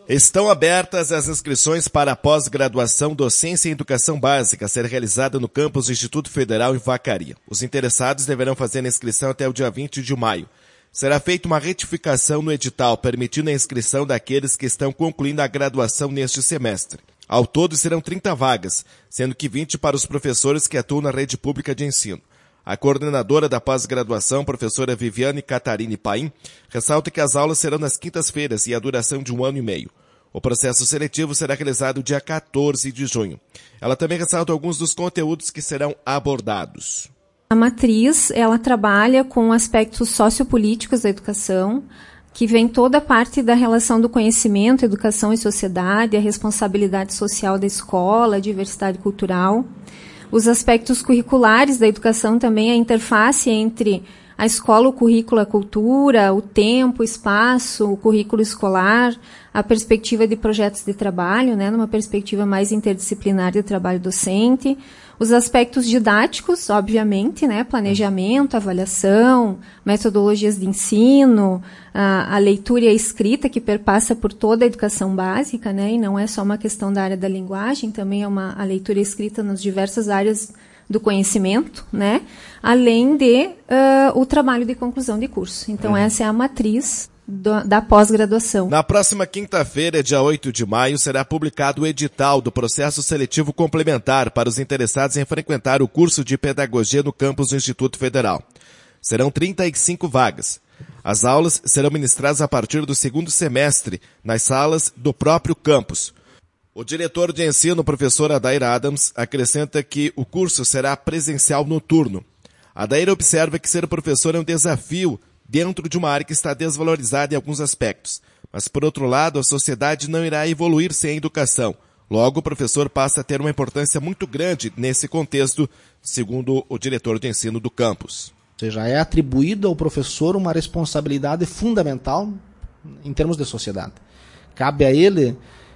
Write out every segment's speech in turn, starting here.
Estão abertas as inscrições para a pós-graduação Docência em Educação Básica a ser realizada no campus do Instituto Federal em Vacaria. Os interessados deverão fazer a inscrição até o dia 20 de maio. Será feita uma retificação no edital, permitindo a inscrição daqueles que estão concluindo a graduação neste semestre. Ao todo serão 30 vagas, sendo que 20 para os professores que atuam na rede pública de ensino. A coordenadora da pós-graduação, professora Viviane Catarine Paim, ressalta que as aulas serão nas quintas-feiras e a duração de 1 ano e meio. O processo seletivo será realizado dia 14 de junho. Ela também ressalta alguns dos conteúdos que serão abordados. A matriz, ela trabalha com aspectos sociopolíticos da educação, que vem toda a parte da relação do conhecimento, educação e sociedade, a responsabilidade social da escola, a diversidade cultural. Os aspectos curriculares da educação também, a interface entre a escola, o currículo, a cultura, o tempo, o espaço, o currículo escolar, a perspectiva de projetos de trabalho, né, numa perspectiva mais interdisciplinar de trabalho docente. Os aspectos didáticos, obviamente, né, planejamento, avaliação, metodologias de ensino, a leitura e a escrita que perpassa por toda a educação básica, né, e não é só uma questão da área da linguagem, também é a leitura e a escrita nas diversas áreas do conhecimento, né, além de o trabalho de conclusão de curso. Então, essa é a matriz da pós-graduação. Na próxima quinta-feira, dia 8 de maio, será publicado o edital do processo seletivo complementar para os interessados em frequentar o curso de pedagogia no campus do Instituto Federal. Serão 35 vagas. As aulas serão ministradas a partir do segundo semestre, nas salas do próprio campus. O diretor de ensino, professor Adair Adams, acrescenta que o curso será presencial noturno. Adair observa que ser professor é um desafio dentro de uma área que está desvalorizada em alguns aspectos. Mas, por outro lado, a sociedade não irá evoluir sem a educação. Logo, o professor passa a ter uma importância muito grande nesse contexto, segundo o diretor de ensino do campus. Ou seja, é atribuído ao professor uma responsabilidade fundamental em termos de sociedade. Cabe a ele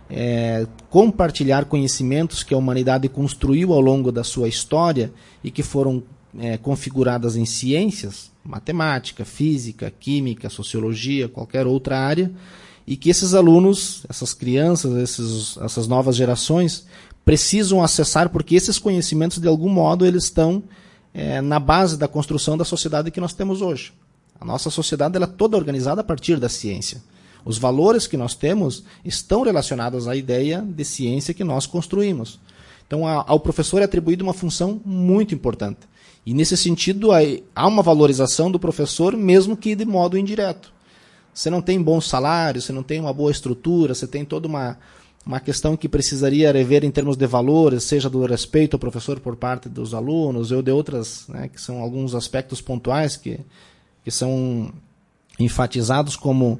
compartilhar conhecimentos que a humanidade construiu ao longo da sua história e que foram configuradas em ciências, matemática, física, química, sociologia, qualquer outra área, e que esses alunos, essas crianças, essas novas gerações precisam acessar, porque esses conhecimentos, de algum modo, eles estão na base da construção da sociedade que nós temos hoje. A nossa sociedade ela é toda organizada a partir da ciência. Os valores que nós temos estão relacionados à ideia de ciência que nós construímos. Então, ao professor é atribuída uma função muito importante. E, nesse sentido, há uma valorização do professor, mesmo que de modo indireto. Você não tem bom salário, você não tem uma boa estrutura, você tem toda uma questão que precisaria rever em termos de valores, seja do respeito ao professor por parte dos alunos, ou de outras, né, que são alguns aspectos pontuais que são enfatizados como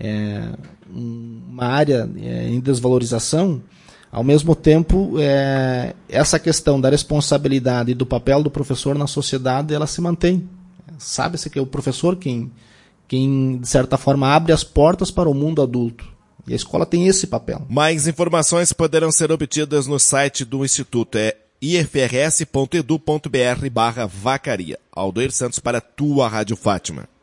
uma área em desvalorização. Ao mesmo tempo, essa questão da responsabilidade e do papel do professor na sociedade, ela se mantém. Sabe-se que é o professor quem, de certa forma, abre as portas para o mundo adulto. E a escola tem esse papel. Mais informações poderão ser obtidas no site do Instituto, ifrs.edu.br/vacaria. Aldoir Santos para a tua Rádio Fátima.